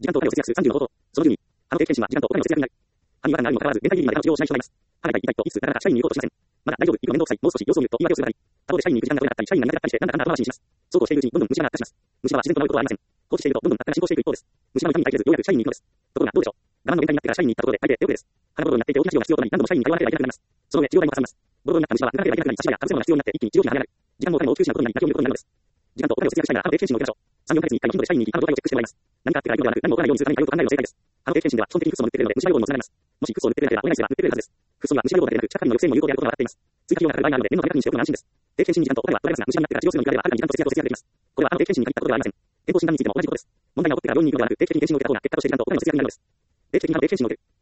時間とお金を節約する30の方法。その10に、あの定期検診は時間とお金の節約になる。犯人は何があるにもかかわらず、連帯責任まで使用しない人がいます。彼が一体といつ、なかなか社員に言おうとしません。まだ大丈夫、いくら面倒くさい、もう少し様子を見ると言い訳をする場合、他方で社員に行く時間が取れなかったり、社員が苦手だったりして、なんだかんだ後回しにします。そうこうしているうちに、どんどん虫歯が悪化します。虫歯は自然と治ることはありません。放置していると、どんどん悪化が進行していく一方です。虫歯の痛みに耐えきれず、ようやく社員に行くのです。ところが、どうでしょう。我慢の限界になってから社員に行ったところで、大抵手遅れです。鼻ボロになっていて大きな治療が必要となり、何度も社員に通わなければいけなくなります。その上、治療代もかさみます。ボロボロになった虫歯は抜かなければいけなくなり、差し歯やかぶせ物が必要になって一気に治療費が跳ね上がる。時間もお金も大きく失うことになり、泣きを見ることになるのです。時間とお金を節約したいなら、あの定期検診を受けましょう。3、4ヶ月に1回の頻度で社員に行き、あの動態をチェックしてもらいます。何かあってから行くのではなく、何も起こらないようにするために通うと考えるのが正解です。あの定期検診では基本的にフッ素も塗ってくれるので、虫歯予防にもつながります。もしフッ素を塗ってくれなければ、お願いすれば塗ってくれるはずです。フッ素には虫歯予防だけでなく、地下カビの抑制にも有効であることが分かっています。追加費用がかかる場合があるので、念のため確認しておくのが安心です。定期検診に時間とお金は取られますが、虫歯になってから治療するのに比べれば、はるかに時間と節約を節約できます。これはあの定期検診に限ったことではありません。健康診断についても同じことです。問題が起こってから病院に行くのではなく、定期的に検診を受けた方が結果として時間とお金の節約になるのです。定期的に定期検診を受ける。